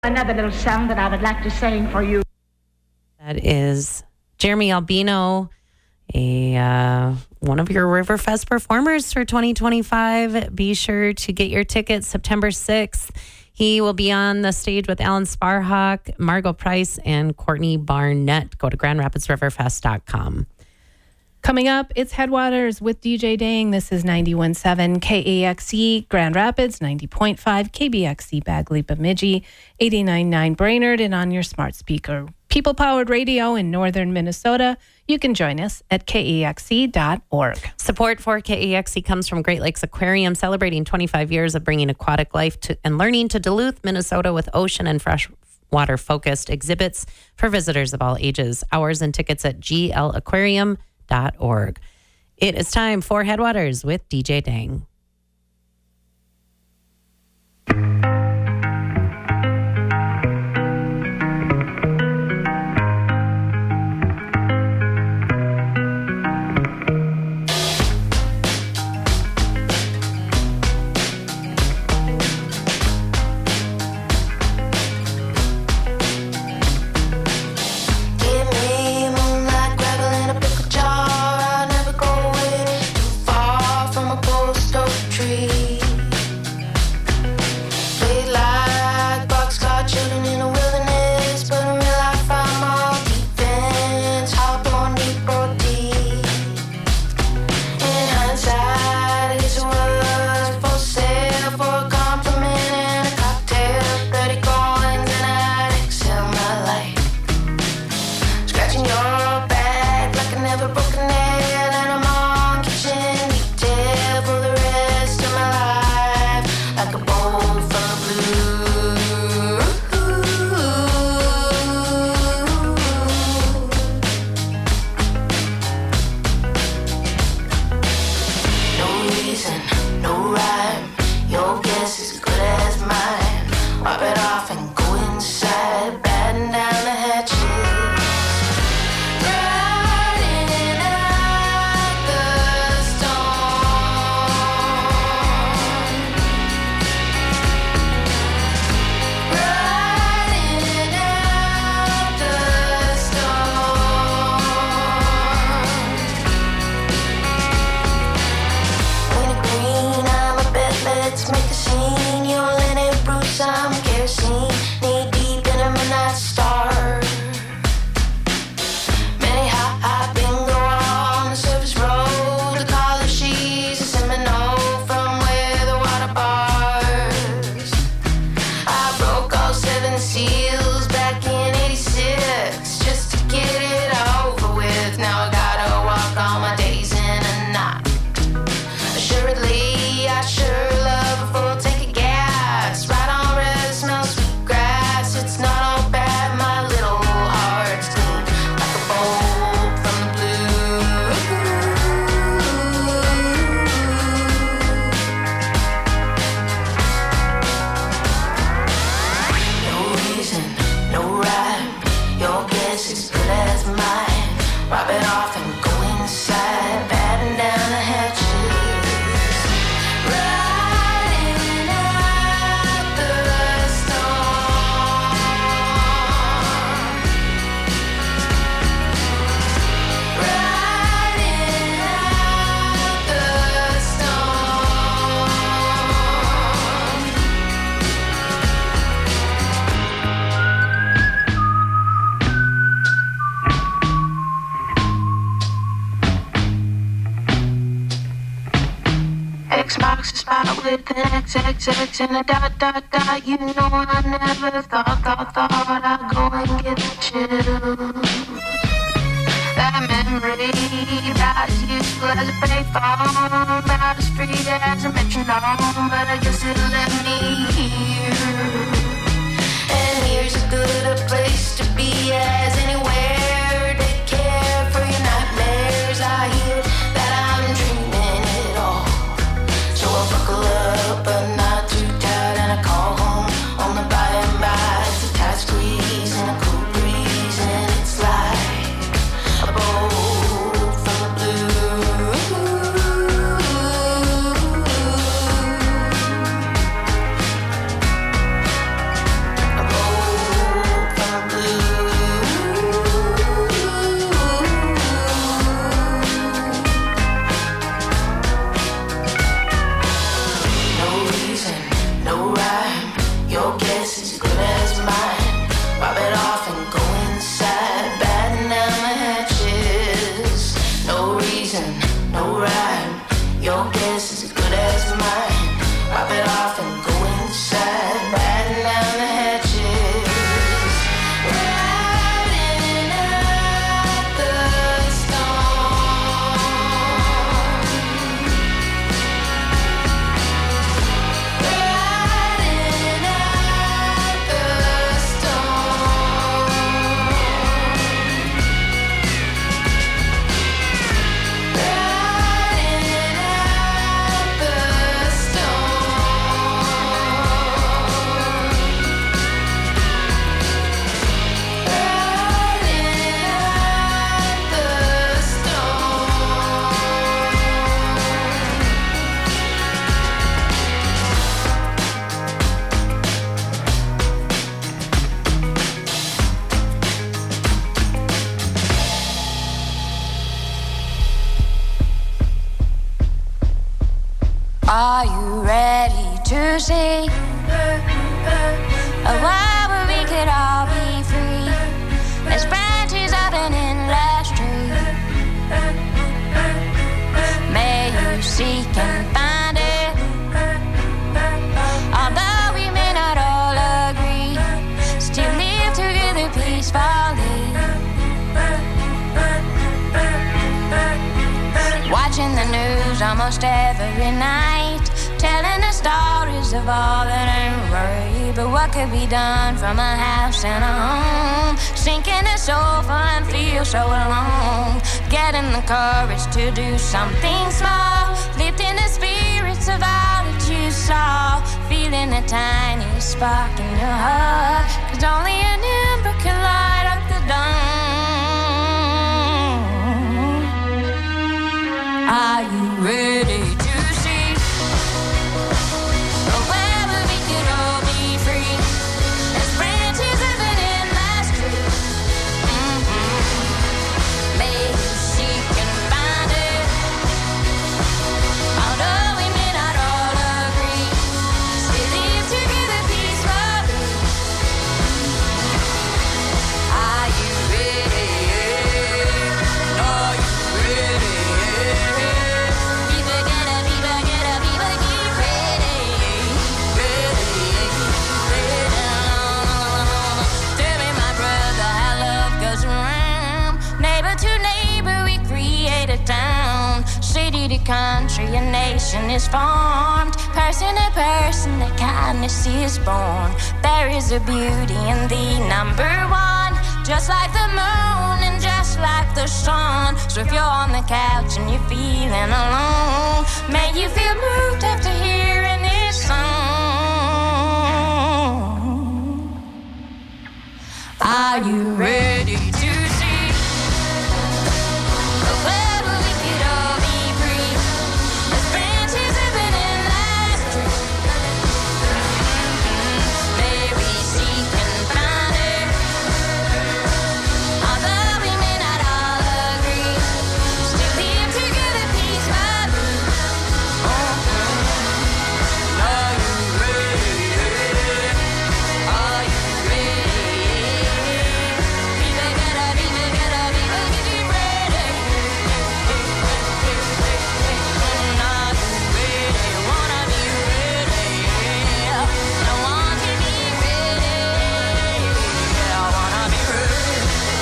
Another little song that I would like to sing for you. That is Jeremy Albino, one of your Riverfest performers for 2025. Be sure to get your tickets September 6th. He will be on the stage with Alan Sparhawk, Margot Price, and Courtney Barnett. Go to GrandRapidsRiverfest.com. Coming up, it's Headwaters with DJ Dang. This is 91.7 KAXE Grand Rapids, 90.5 KBXE Bagley Bemidji, 89.9 Brainerd, and on your smart speaker. People-powered radio in northern Minnesota. You can join us at KAXE.org. Support for KAXE comes from Great Lakes Aquarium, celebrating 25 years of bringing aquatic life and learning to Duluth, Minnesota, with ocean and freshwater-focused exhibits for visitors of all ages. Hours and tickets at glaquarium.org. It is time for Headwaters with DJ Dang. With an XXX and a dot dot dot. You know I never thought I'd go and get the chill. That memory, about as useful as a payphone, about as free as a metronome, but I guess it let me hear. And here's as good a place to be as anywhere. Take care for your nightmares. I hear that I'm dreaming it all. So I buckle up, but not too tight, and I call home on the by and by. It's a tight squeeze and a cool breeze, and it's like a bolt from the blue. songs almost every night, telling the stories of all that ain't right. But what could be done from a house and a home? Sinking a sofa and feel so alone. Getting the courage to do something small, lifting the spirits of all that you saw. Feeling a tiny spark in your heart, 'cause only an ember can light up the dawn. Are you ready to see wherever we could all be free as branches of an endless tree? Maybe she can find it, although we may not all agree. Still live together peacefully. Are you ready? Are you ready? People get up, people get ready. Ready. Tell me, my brother, how love goes around. Neighbor to neighbor, we create a town. City to country, a nation is formed. Person to person, the kindness is born. There is a beauty in the number one, just like the moon and just like the sun. So if you're on the couch and you're feeling alone, may you feel moved after hearing this song. Are you ready to see wherever we could all be free as branches of an endless tree? Maybe she can find it, although we may not all agree. Still live together peacefully. Are you ready? Are you ready? People get up, people get ready. Are you ready? Wanna be ready? No one can be ready. I wanna be ready.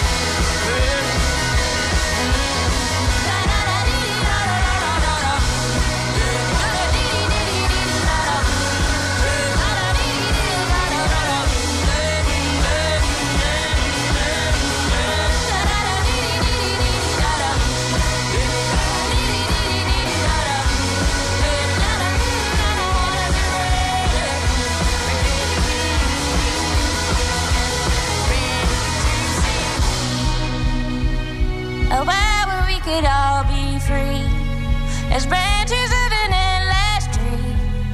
Oh, where we could all be free as branches of an endless tree.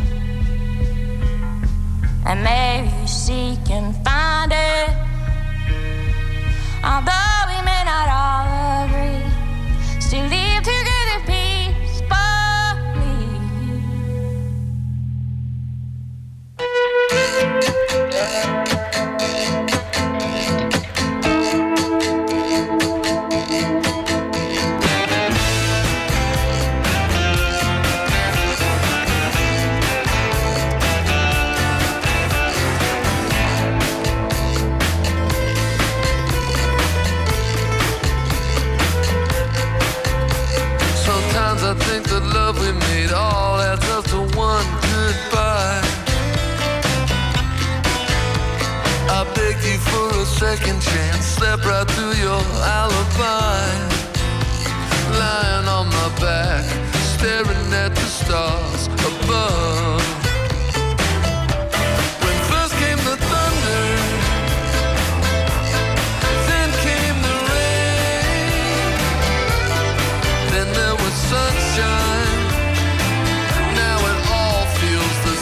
And maybe she can find it, although we may not all agree. Still live together peacefully. Sometimes I think the love we made all adds up to one goodbye. I begged you for a second chance, slept right through your alibi. Lying on my back, staring at the stars above. When first came the thunder, then came the rain, then there was sunshine. Now it all feels the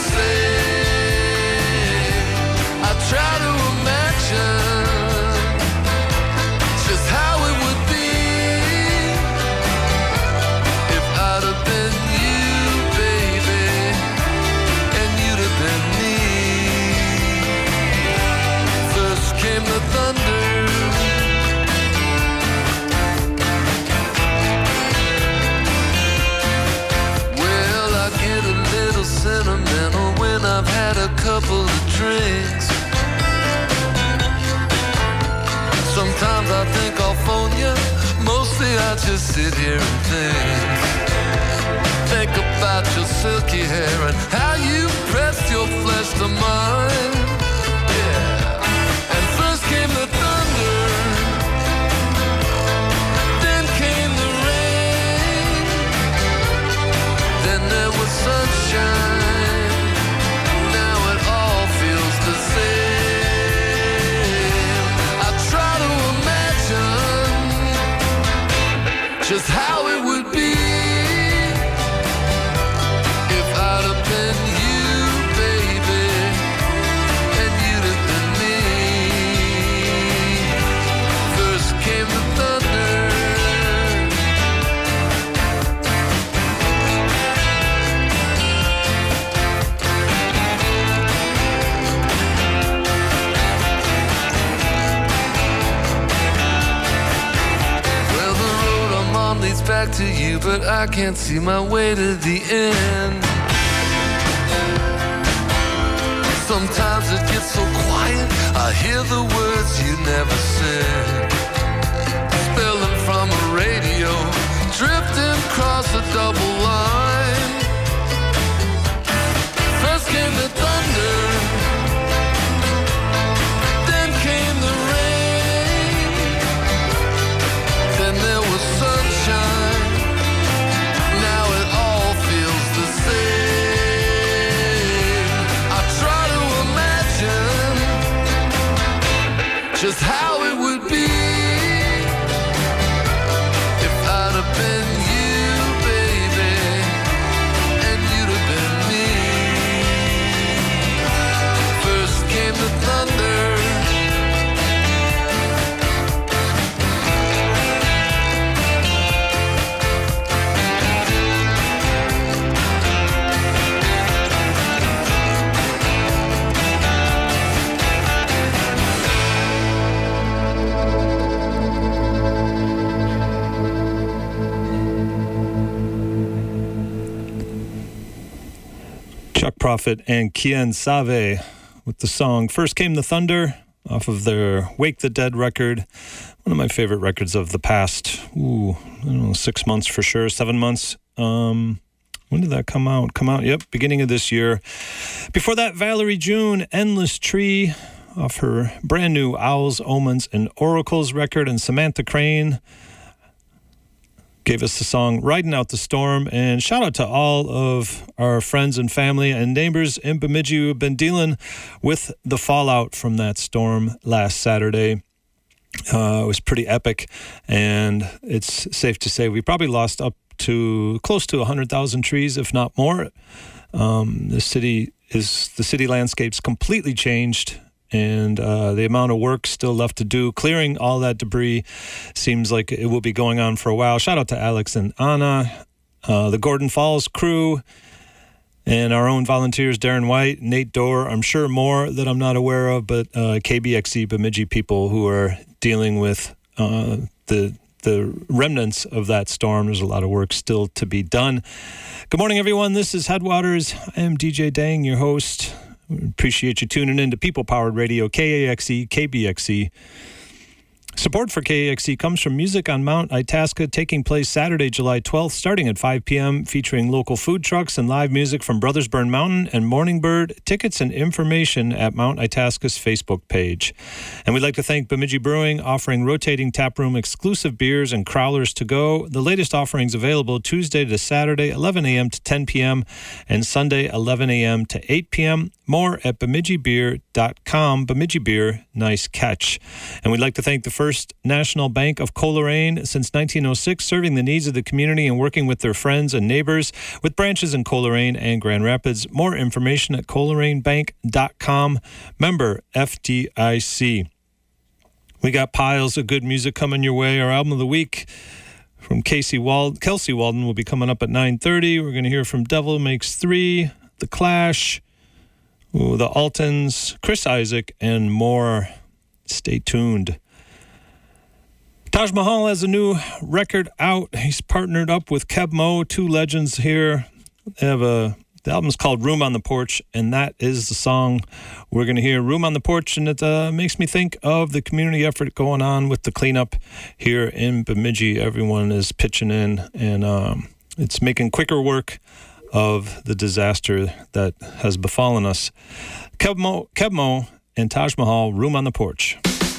same. I try to imagine just how it would be if I'd have been you, baby, and you'd have been me. First came the thunder, well, I get a little sentimental when I've had a couple of drinks. Sometimes I think I'll phone you, mostly I just sit here and think about your silky hair and how you pressed your flesh to mine. Yeah. And first came the thunder, then came the rain, then there was sunshine. Now it all feels the same. I try to imagine just how it would be if I'd have been you, baby, and you'd have been me. First came the thunder, well, the road I'm on leads back to you, but I can't see my way to the end. Sometimes it gets so quiet, I hear the words you never said, spilling from a radio, drifting across a double line. First came the thunder, then came the rain, then there was sunshine. Now it all feels the same. I try to imagine just how it would be if I'd have been you, baby, and you'd have been me. First came the thunder, Chuck Prophet and Kien Save with the song First Came the Thunder off of their Wake the Dead record. One of my favorite records of the past, I don't know, 6 months for sure, 7 months. When did that come out? Yep, beginning of this year. Before that, Valerie June, Endless Tree off her brand new Owls, Omens, and Oracles record, and Samantha Crane gave us the song Riding Out the Storm. And shout out to all of our friends and family and neighbors in Bemidji who have been dealing with the fallout from that storm last Saturday. It was pretty epic, and it's safe to say we probably lost up to close to 100,000 trees, if not more. The city landscape's completely changed, and the amount of work still left to do clearing all that debris seems like it will be going on for a while. Shout out to Alex and Anna, the Gordon Falls crew, and our own volunteers, Darren White, Nate Dorr, I'm sure more that I'm not aware of, but KBXE Bemidji people who are dealing with the remnants of that storm. There's a lot of work still to be done. Good morning, everyone. This is Headwaters. I am DJ Dang, your host. Appreciate you tuning in to People Powered Radio, KAXE, KBXE. Support for KAXE comes from Music on Mount Itasca, taking place Saturday, July 12th, starting at 5 p.m., featuring local food trucks and live music from Brothers Burn Mountain and Morning Bird. Tickets and information at Mount Itasca's Facebook page. And we'd like to thank Bemidji Brewing, offering rotating taproom exclusive beers and crowlers to go. The latest offerings available Tuesday to Saturday, 11 a.m. to 10 p.m., and Sunday, 11 a.m. to 8 p.m. More at BemidjiBeer.com. Bemidji Beer, nice catch. And we'd like to thank the First National Bank of Coleraine, since 1906, serving the needs of the community and working with their friends and neighbors, with branches in Coleraine and Grand Rapids. More information at ColeraneBank.com. Member FDIC. We got piles of good music coming your way. Our album of the week from Kelsey Walden will be coming up at 9:30. We're going to hear from Devil Makes Three, The Clash, the Altons, Chris Isaac, and more. Stay tuned. Taj Mahal has a new record out. He's partnered up with Keb Mo, two legends here. They have the album's called Room on the Porch, and that is the song we're going to hear, Room on the Porch. And it makes me think of the community effort going on with the cleanup here in Bemidji. Everyone is pitching in, and it's making quicker work of the disaster that has befallen us. Kebmo and Taj Mahal, Room on the Porch.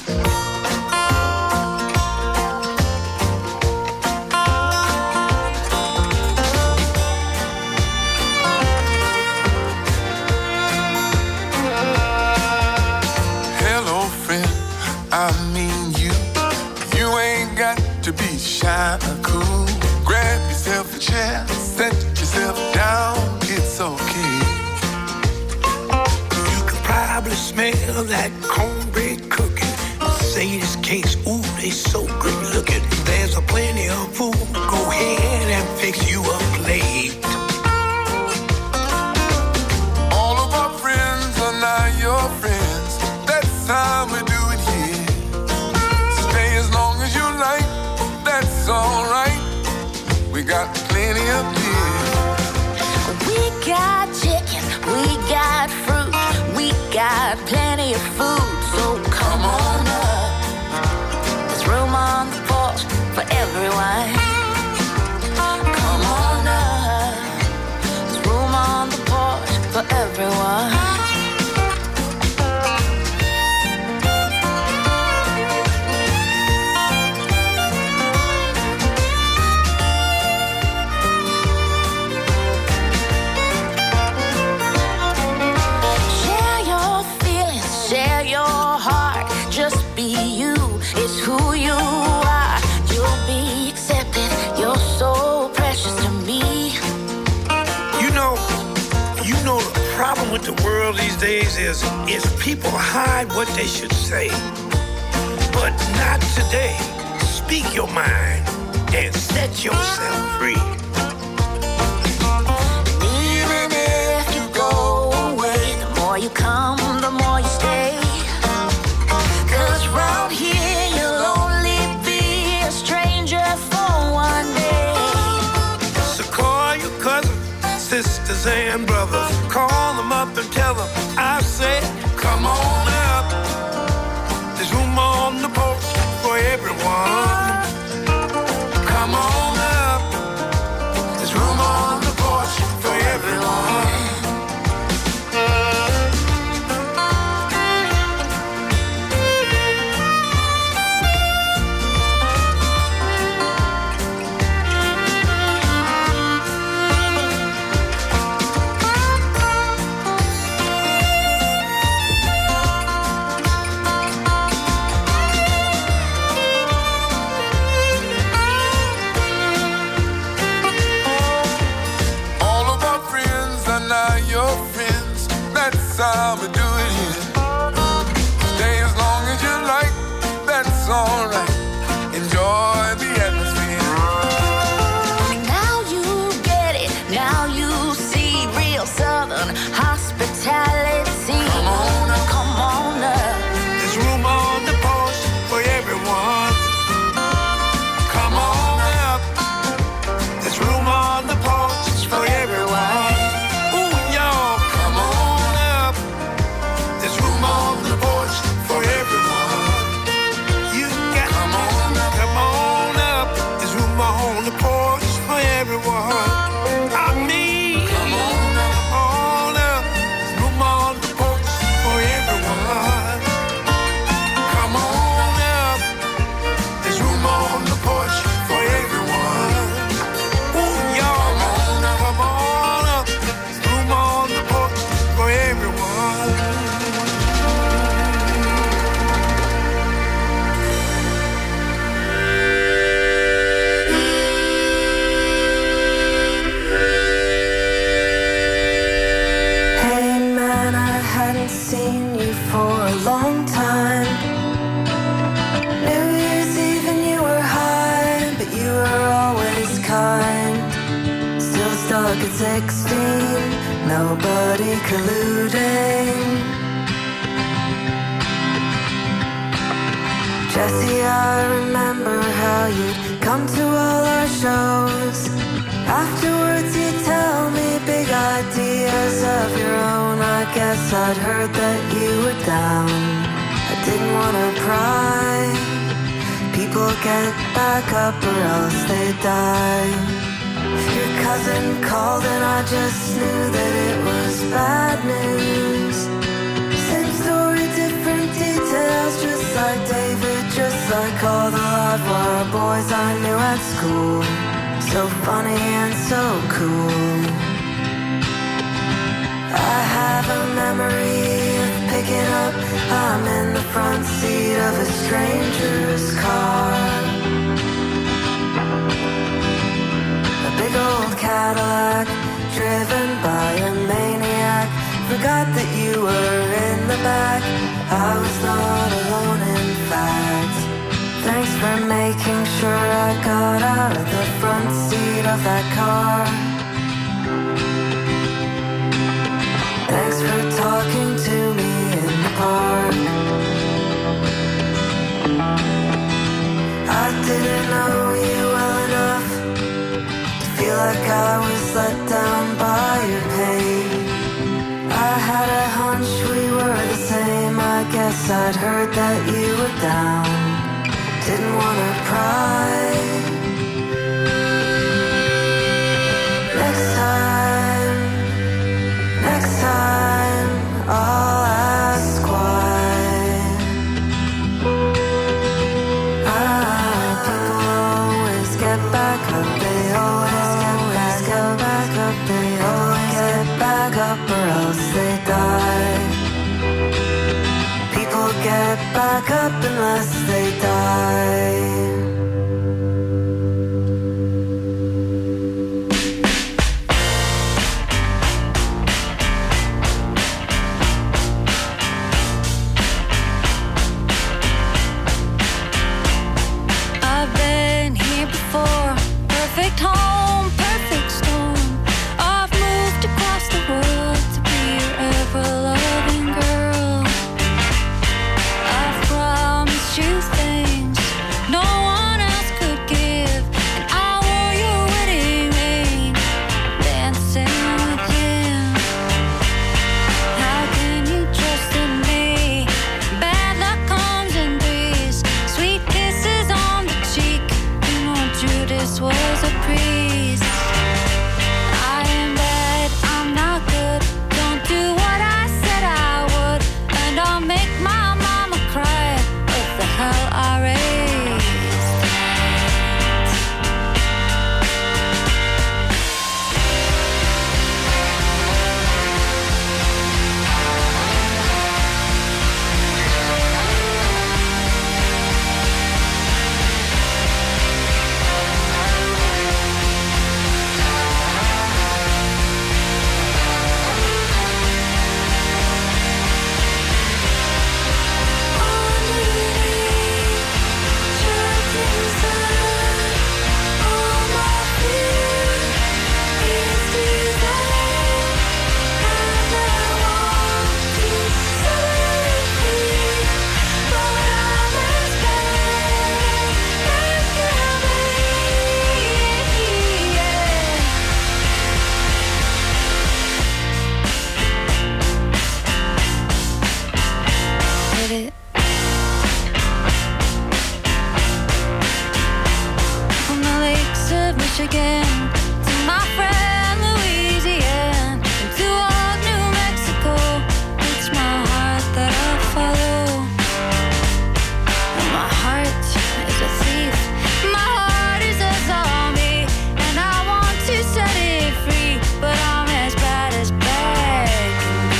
I mean you ain't got to be shy or cool. Grab yourself a chair, set yourself down, it's okay. You can probably smell that cornbread cooking. Mercedes cakes, ooh, they so good looking. There's a plenty of food, go ahead and fix you a plate. All of our friends are now your friends, that's how we do it here. Stay as long as you like, that's alright. We got plenty of beer. We got chicken, we got fruit, we got plenty of food, so come on up. There's room on the porch for everyone. Come on up. There's room on the porch for everyone. Who you are, you'll be accepted. You're so precious to me. You know the problem with the world these days is people hide what they should say. But not today. Speak your mind and set yourself free. Even if you go away, the more you come, the more you stay. 'Cause round here you'll only be a stranger for one day. So call your cousins, sisters and brothers. Call them up and tell them I said, come on up. There's room on the porch for everyone. Come on up. There's room on the porch for everyone. That's how we do it here. Stay as long as you like, that's alright. Enjoy the atmosphere. Now you get it, now you see real Southern hospitality. Come on up. Come on up. There's room on the porch for everyone. Come on up. There's room on the porch for everyone. For everyone, you got come on up. There's room on the porch for everyone. I mean, come on up. There's room on the porch for everyone. Come on up. There's room on the porch for everyone. Ooh, y'all, come on up. There's room on the porch for everyone. Seen you for a long time. New Year's Eve and you were high, but you were always kind. Still stuck at 16, nobody colluding. Jesse, I remember how you'd come to all our shows. Afterwards you'd tell me big ideas of your own. I guess I'd heard that you were down. I didn't want to pry. People get back up or else they die. Your cousin called and I just knew that it was bad news. Same story, different details, just like David, just like all the Livewire boys I knew at school. So funny and so cool. I have a memory of picking up, I'm in the front seat of a stranger's car. A big old Cadillac, driven by a maniac. Forgot that you were in the back, I was not alone in fact. Thanks for making sure I got out of the front seat of that car. Thanks for talking to me in the park. I didn't know you well enough to feel like I was let down by your pain. I had a hunch we were the same. I guess I'd heard that you were down. Didn't wanna pry. Next time, I'll ask why. People always get back up. They always get back up. They always get back up or else they die. People get back up unless they die. I've been here before. Perfect home, perfect storm. I've moved across the world to be your ever-loving girl. I've promised you things no one else could give, and I wore your wedding ring, dancing with him. How can you trust in me? Bad luck comes in threes, sweet kisses on the cheek. You know Judas was a priest. I am bad, I'm not good. Don't do what I said I would, and I'll make my mama cry. What the hell I raised? From the lakes of Michigan to my friend Louisiana, and to old New Mexico, it's my heart that I follow. And my heart is a thief, my heart is a zombie, and I want to set it free, but I'm as bad as bad can be.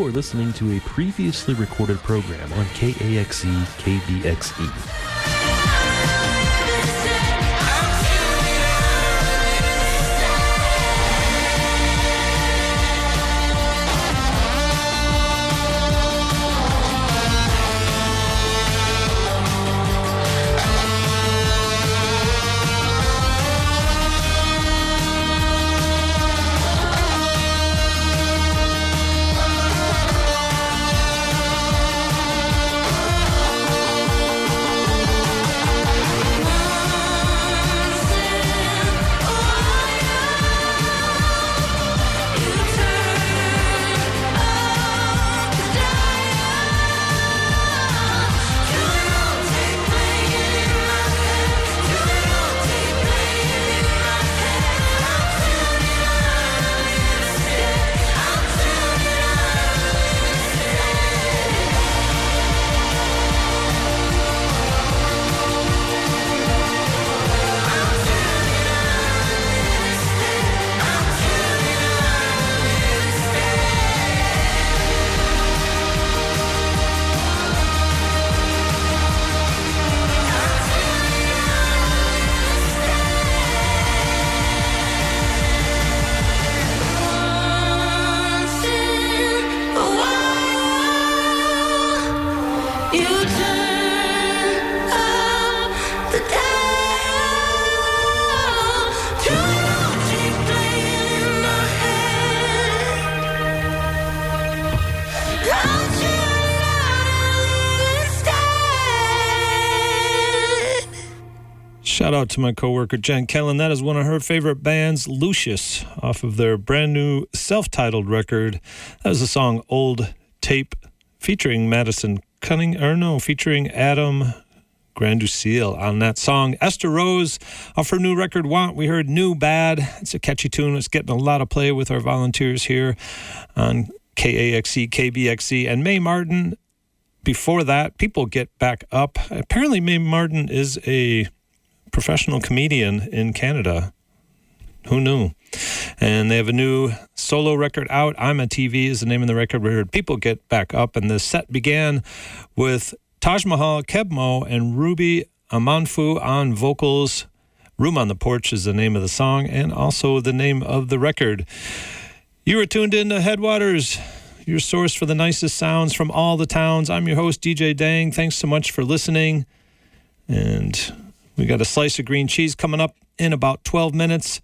are listening to a previously recorded program on KAXE KBXE. Shout out to my coworker Jen Kellen. That is one of her favorite bands, Lucius, off of their brand new self-titled record. That was the song Old Tape featuring featuring Adam Granduciel on that song. Esther Rose, off her new record Want, we heard New Bad. It's a catchy tune. It's getting a lot of play with our volunteers here on KAXE, KBXE. And Mae Martin, before that, People Get Back Up. Apparently Mae Martin is a professional comedian in Canada. Who knew? And they have a new solo record out. I'm a TV is the name of the record. We heard People Get Back Up, and the set began with Taj Mahal Kebmo and Ruby Amanfu on vocals. Room on the Porch is the name of the song and also the name of the record. You are tuned in to Headwaters, your source for the nicest sounds from all the towns. I'm your host, DJ Dang. Thanks so much for listening. And we got a slice of green cheese coming up in about 12 minutes.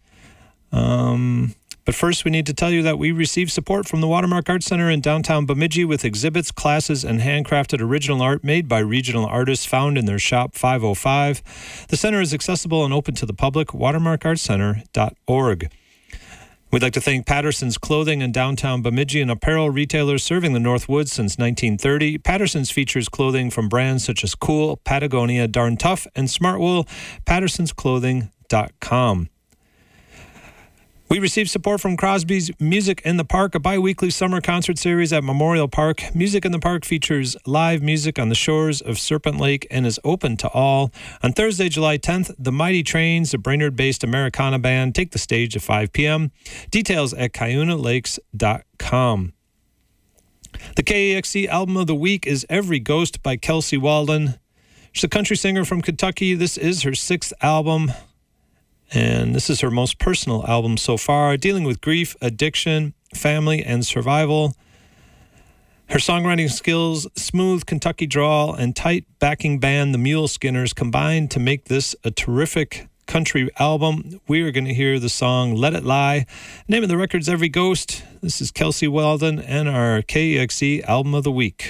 But first, we need to tell you that we receive support from the Watermark Art Center in downtown Bemidji with exhibits, classes, and handcrafted original art made by regional artists found in their shop 505. The center is accessible and open to the public, watermarkartcenter.org. We'd like to thank Patterson's Clothing in downtown Bemidji, an apparel retailer serving the Northwoods since 1930. Patterson's features clothing from brands such as Cool, Patagonia, Darn Tough, and Smartwool. PattersonsClothing.com. We received support from Crosby's Music in the Park, a bi-weekly summer concert series at Memorial Park. Music in the Park features live music on the shores of Serpent Lake and is open to all. On Thursday, July 10th, the Mighty Trains, a Brainerd-based Americana band, take the stage at 5 p.m. Details at CuyunaLakes.com. The KAXE album of the week is Every Ghost by Kelsey Walden. She's a country singer from Kentucky. This is her 6th album. And this is her most personal album so far, dealing with grief, addiction, family, and survival. Her songwriting skills, smooth Kentucky drawl, and tight backing band, the Mule Skinners, combined to make this a terrific country album. We are going to hear the song Let It Lie. The name of the record's Every Ghost. This is Kelsey Walden and our KAXE album of the week.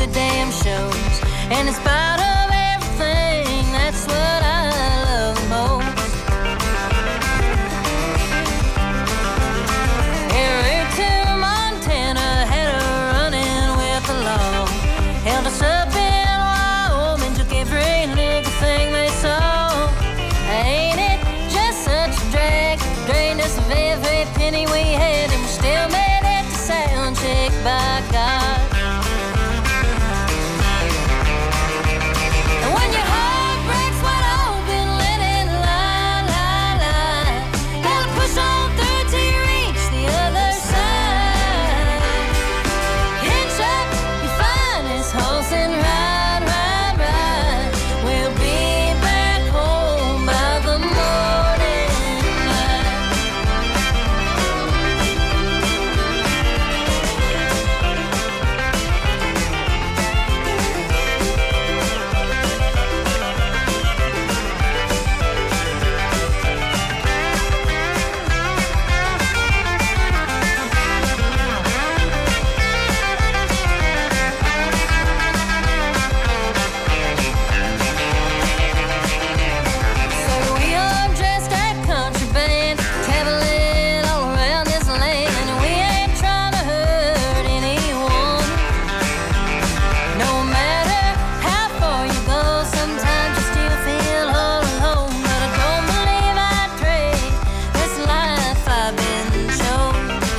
the damn shows. And in spite of everything, that's what I love most. Here to Montana, had her running with the law. Held us up in Wyoming, took every little thing they saw. Ain't it just such a drag? Drained us of every penny we had, and we still made it to sound check, by God. And when your heart breaks wide open, let it lie, lie, lie. Gotta push on through till you reach the other side. Hitch up your finest horse and ride, ride, ride. We'll be back home by the morning light. So we all dressed at country band, traveling all around this land, and we ain't trying to hurt anyone. No matter how far you go, sometimes you still feel all alone. But I don't believe I'd trade this life I've been shown.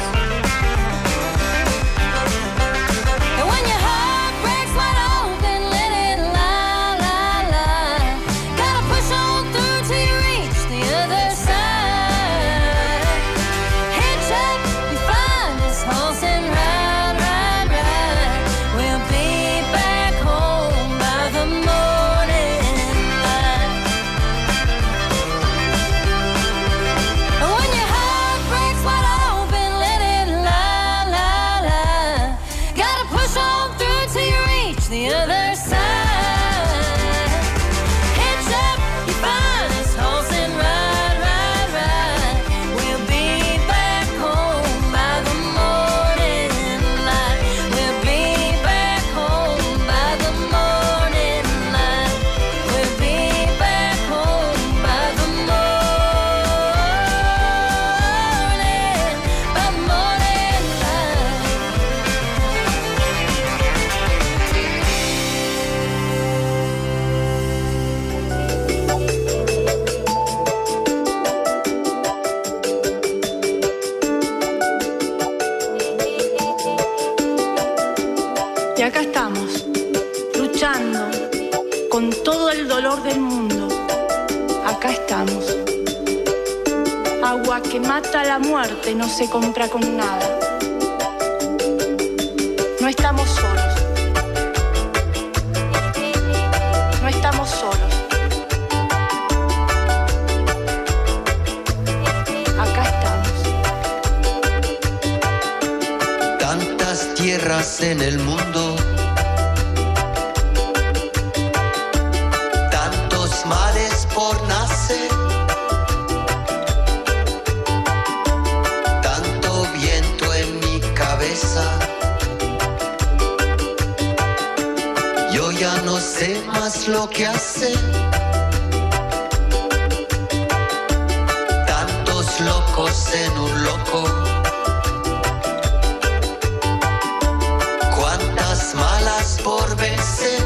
And when your heart breaks wide open, let it lie, lie, lie. Gotta push on through till you reach the other side. Hitch up your finest horse and ride, ride, ride. We'll be back home by the morning light. And when your heart breaks wide open, let it lie, lie, lie. Gotta push on through till you reach the other side. Hitch up your finest horse and ride, ride, ride. We'll be back home by the morning light. We'll be back home by the morning light. We'll be back home by the morning light. Y acá estamos, luchando con todo el dolor del mundo. Acá estamos. Agua que mata la muerte no se compra con nada. No estamos solos. No estamos solos. Acá estamos. Tantas tierras en el mundo, tantos mares por nacer, tanto viento en mi cabeza. Yo ya no sé más lo que hacer. Tantos locos en un loco. Cuántas malas por vencer.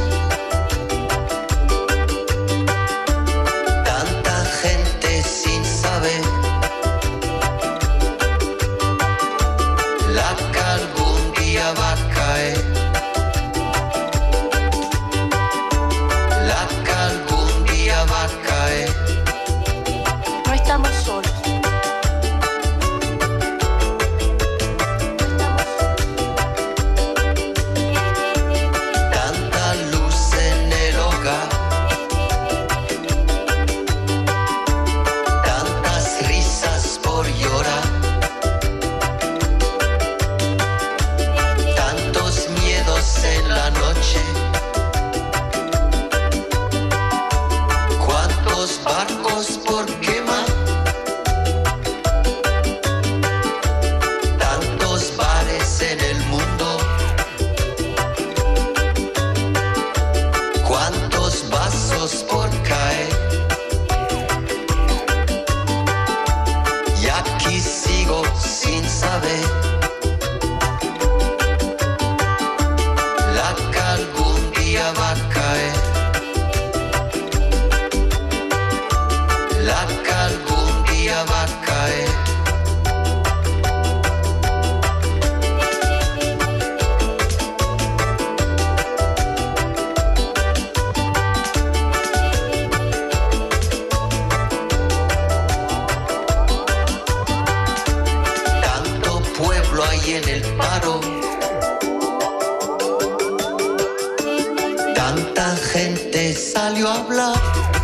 Tanta gente sin saber la que algún día va a caer. La que algún día va a caer. No estamos solos. Tanta gente salió a hablar.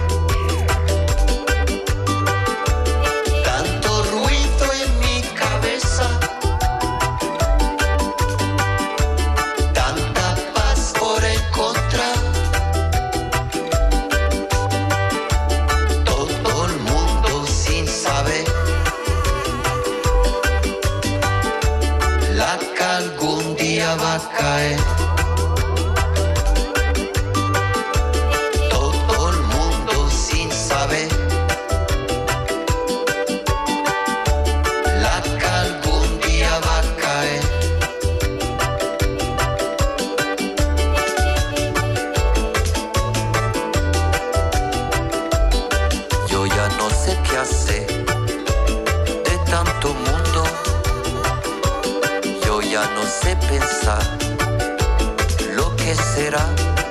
Tanto ruido en mi cabeza. Tanta paz por encontrar. Todo el mundo sin saber la que algún día va a caer. Pensar lo que será.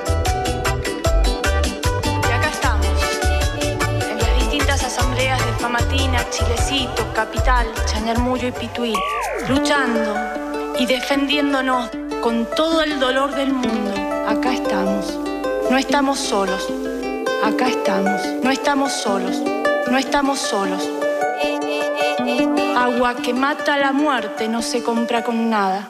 Y acá estamos, en las distintas asambleas de Famatina, Chilecito, Capital, Chañarmullo y Pituí, luchando y defendiéndonos con todo el dolor del mundo. Acá estamos, no estamos solos. Acá estamos, no estamos solos, no estamos solos. Agua que mata la muerte no se compra con nada.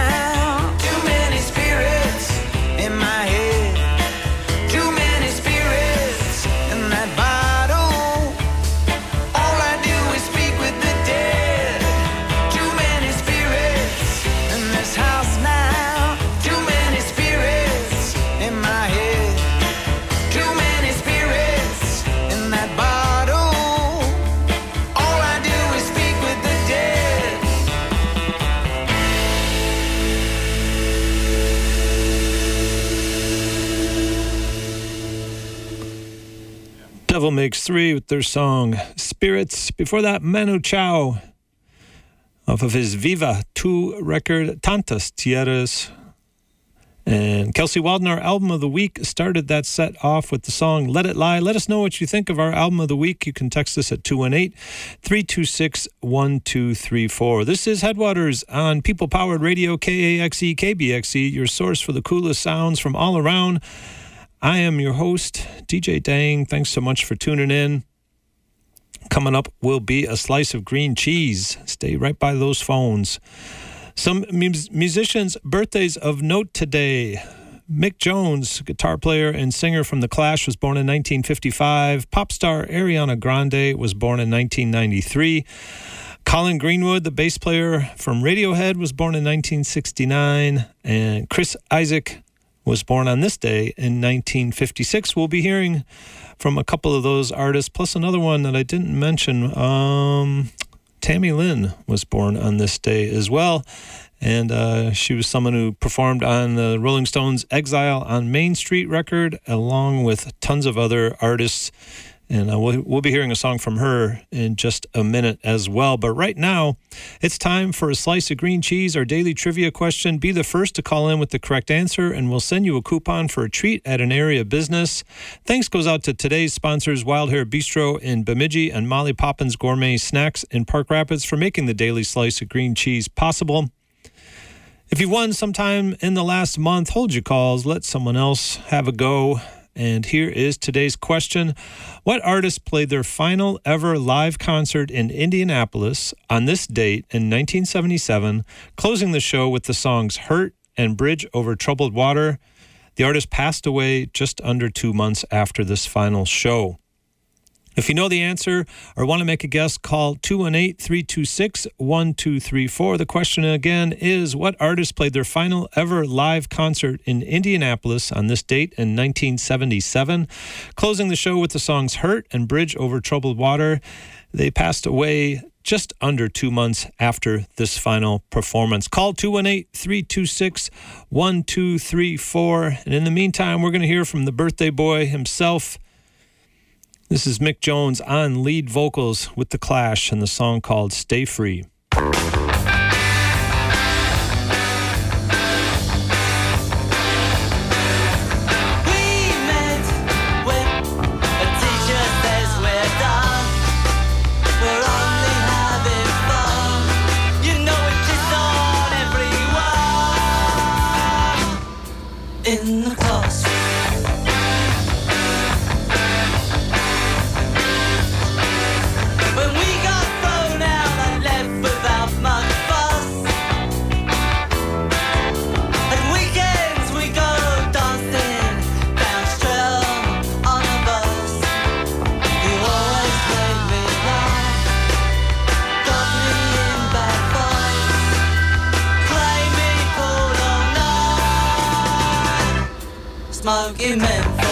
Too many spirits Devil Makes Three with their song Spirits. Before that, Manu Chao off of his Viva 2 record, Tantas Tierras. And Kelsey Walden, our album of the week, started that set off with the song Let It Lie. Let us know what you think of our album of the week. You can text us at 218-326-1234. This is Headwaters on People Powered Radio, KAXE, KBXE, your source for the coolest sounds from all around. I am your host, DJ Dang. Thanks so much for tuning in. Coming up will be a slice of green cheese. Stay right by those phones. Some musicians' birthdays of note today. Mick Jones, guitar player and singer from The Clash, was born in 1955. Pop star Ariana Grande was born in 1993. Colin Greenwood, the bass player from Radiohead, was born in 1969. And Chris Isaak was born on this day in 1956. We'll be hearing from a couple of those artists, plus another one that I didn't mention. Tammy Lynn was born on this day as well, and she was someone who performed on the Rolling Stones' Exile on Main Street record, along with tons of other artists, and we'll be hearing a song from her in just a minute as well. But right now, it's time for a slice of green cheese, our daily trivia question. Be the first to call in with the correct answer, and we'll send you a coupon for a treat at an area business. Thanks goes out to today's sponsors, Wild Hair Bistro in Bemidji and Molly Poppins Gourmet Snacks in Park Rapids, for making the daily slice of green cheese possible. If you won sometime in the last month, hold your calls, let someone else have a go. And here is today's question. What artist played their final ever live concert in Indianapolis on this date in 1977, closing the show with the songs Hurt and Bridge Over Troubled Water? The artist passed away just under 2 months after this final show. If you know the answer or want to make a guess, call 218-326-1234. The question again is, what artist played their final ever live concert in Indianapolis on this date in 1977, closing the show with the songs Hurt and Bridge Over Troubled Water? They passed away just under 2 months after this final performance. Call 218-326-1234. And in the meantime, we're going to hear from the birthday boy himself. This is Mick Jones on lead vocals with The Clash and the song called Stay Free. In the classroom, when we got thrown out and left without much fuss, and weekends we go dancing down Streatham on a bus. You always made me laugh, got me in bad fights, play me pulled all night, smoking menthol.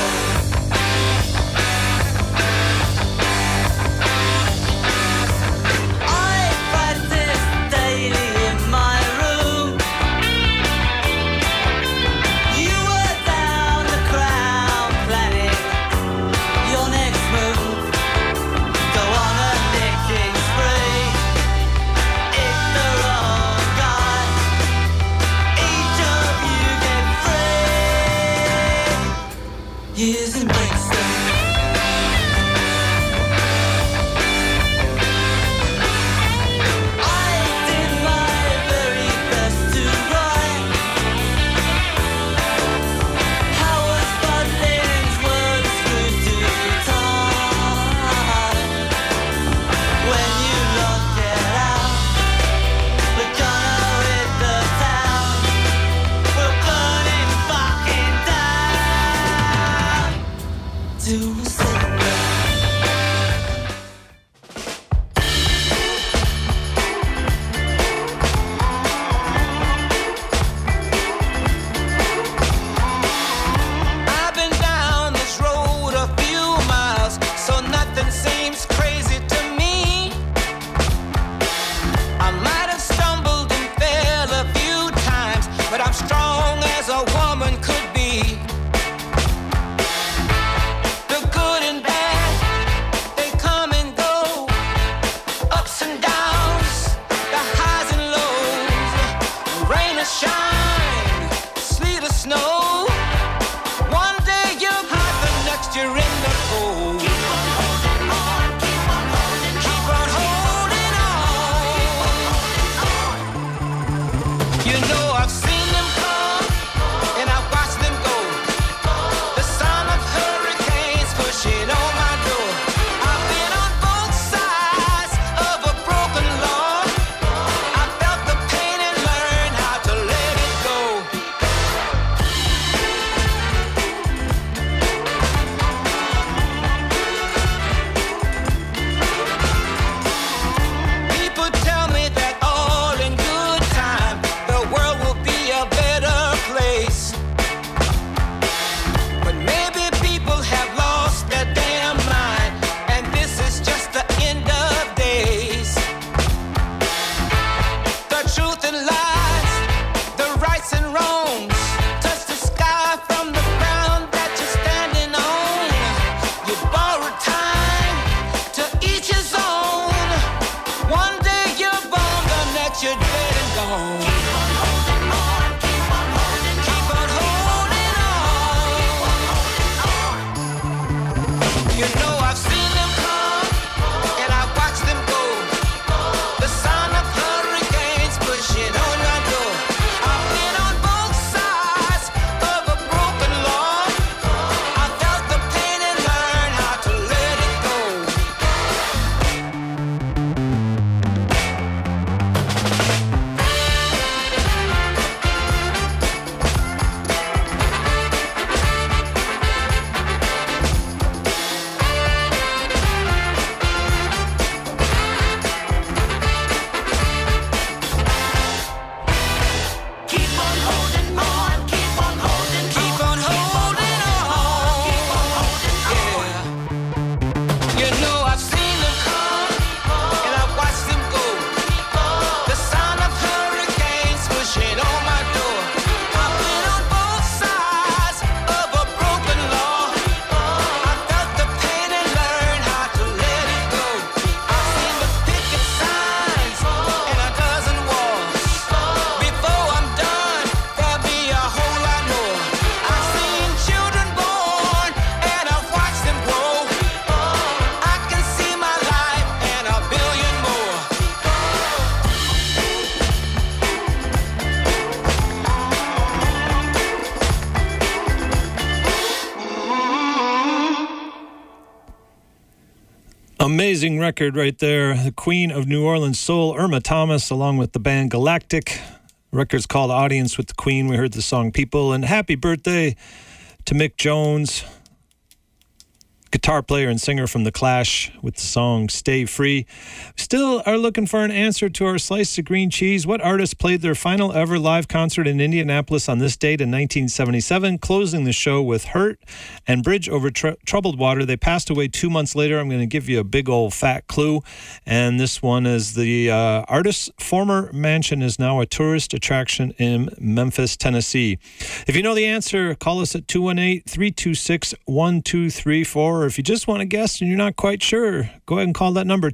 Years in Brixton, I did my very best to write Howard Spalding's words screwed too tight. When you look it out, we're gonna hit the town, we're burning fucking down. You know I've seen them come and I've watched them go. The sound of hurricanes pushing on my door. I've been on both sides of a broken log. I felt the pain and learned how to let it go. Keep on holding on, keep on holding on, keep on holding on, keep on holding on. You know I've seen them come and I've watched them go. The sound of hurricanes pushing on my door. I've been on both sides of a broken log. I felt the pain and learned how to let it go. I've seen the picket signs and a dozen walls. Before I'm done, there'll be a whole lot more. I've seen children born and I've watched them grow. I can see my life and a billion more. Amazing record right there. The Queen of New Orleans Soul, Irma Thomas, along with the band Galactic. Record's called Audience with the Queen. We heard the song People. And happy birthday to Mick Jones, guitar player and singer from The Clash, with the song Stay Free. Still are looking for an answer to our Slice of Green Cheese. What artist played their final ever live concert in Indianapolis on this date in 1977, closing the show with Hurt and Bridge Over Troubled Water? They passed away 2 months later. I'm going to give you a big old fat clue. And this one is the artist's former mansion is now a tourist attraction in Memphis, Tennessee. If you know the answer, call us at 218-326-1234. Or if you just want to guess and you're not quite sure, go ahead and call that number,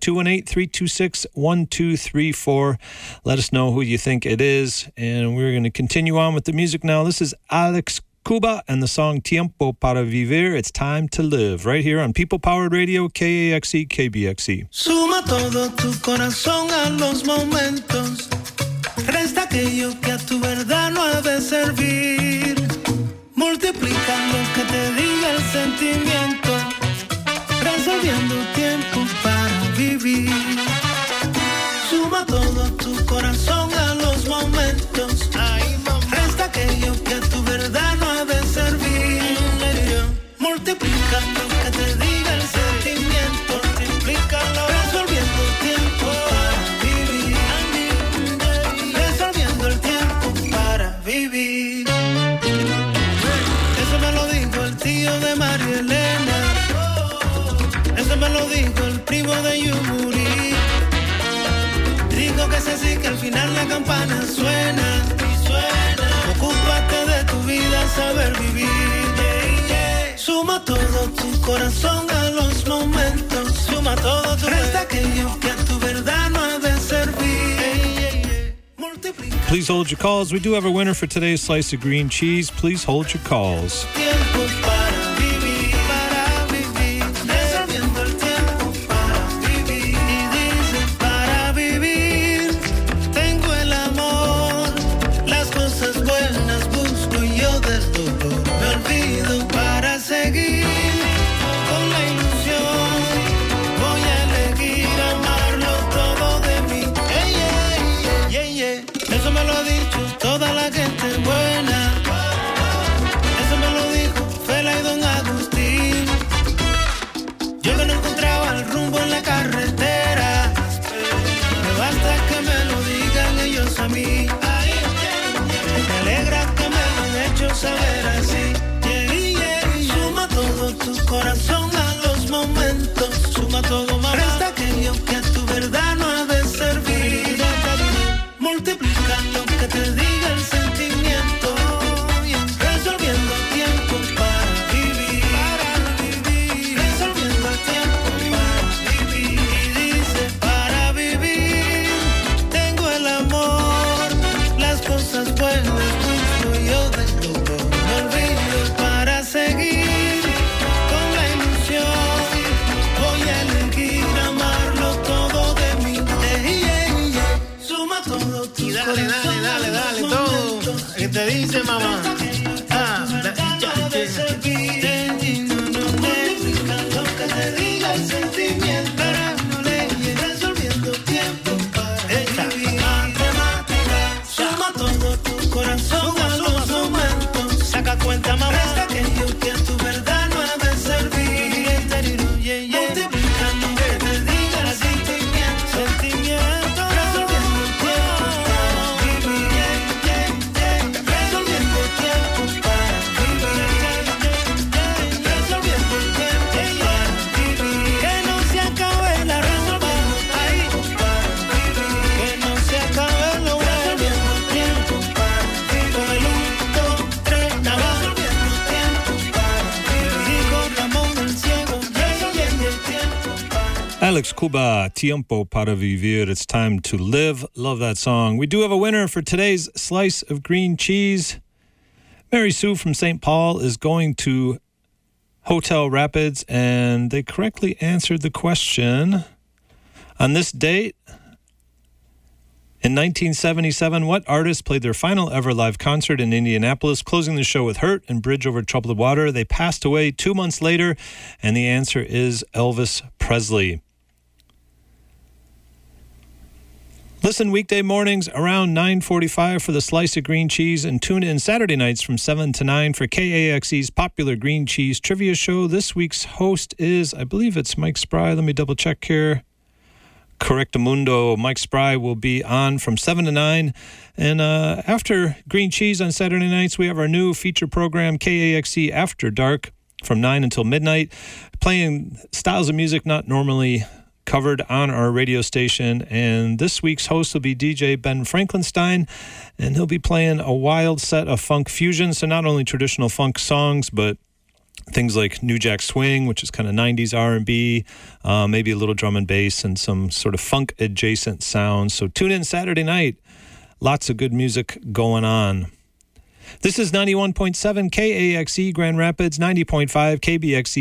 218-326-1234. Let us know who you think it is. And we're going to continue on with the music now. This is Alex Cuba and the song Tiempo para Vivir. It's time to live, right here on People Powered Radio, KAXE, KBXE. Suma todo tu corazón a los momentos. Resta aquello que a tu verdad no ha de servir. Multiplica lo que te diga el sentimiento. Resolviendo tiempo para vivir. Suma todo tu corazón a los momentos. Resta aquello que a tu verdad no ha de servir. Multiplica lo que te diga el sentimiento. Multiplícalo. Resolviendo tiempo para vivir. Resolviendo el tiempo para vivir. Eso me lo dijo el tío de María Elena. Eso me lo dijo el primo de Yuri. Dijo que se sí, que al final la campana suena y suena. Ocúpate de tu vida, saber vivir. Suma todo tu corazón a los momentos. Suma todo tu resta aquello que a tu verdad no ha de servir. Please hold your calls. We do have a winner for today's Slice of Green Cheese. Please hold your calls. Tiempo para vivir, para vivir. Resolviendo el tiempo para vivir. Y dice para vivir. Tengo el amor, las cosas buenas busco y yo del dolor me olvido para seguir con la ilusión. Voy a elegir amarlo todo de mí. Eso me lo ha dicho toda la gente buena. Eso me lo dijo Fela y dice mamá. Lo que te diga el sentimiento, no le resolviendo tiempo para vivir. Matemática, suma todo tu corazón a los momentos. Saca cuenta mamá, es aquello que tu verdad no ha de servir. Multiplicando que te diga el sentimiento, resolviendo el tiempo para vivir. Resolviendo el tiempo para vivir. Resolviendo el tiempo para vivir. Que no se acabe la rumba ahí para vivir. Que no se acabe lo bueno. Resolviendo el tiempo para vivir. Con el 1, 2, 3, nada. Resolviendo el tiempo para vivir. Y con Ramón el ciego, resolviendo el tiempo para Alex Cuba, Tiempo para Vivir. It's time to live. Love that song. We do have a winner for today's slice of green cheese. Mary Sue from St. Paul is going to Hotel Rapids, and they correctly answered the question. On this date, in 1977, what artist played their final ever live concert in Indianapolis, closing the show with Hurt and Bridge Over Troubled Water? They passed away 2 months later, and the answer is Elvis Presley. Listen weekday mornings around 9:45 for the slice of green cheese, and tune in Saturday nights from 7 to 9 for KAXE's popular green cheese trivia show. This week's host is, I believe it's Mike Spry. Let me double check here. Correctamundo. Mike Spry will be on from 7 to 9. And after green cheese on Saturday nights, we have our new feature program, KAXE After Dark, from 9 until midnight, playing styles of music not normally covered on our radio station. And this week's host will be DJ Ben Franklinstein, and he'll be playing a wild set of funk fusion. So not only traditional funk songs, but things like New Jack Swing, which is kind of 90s R&B, maybe a little drum and bass, and some sort of funk-adjacent sounds. So tune in Saturday night. Lots of good music going on. This is 91.7 KAXE Grand Rapids, 90.5 KBXE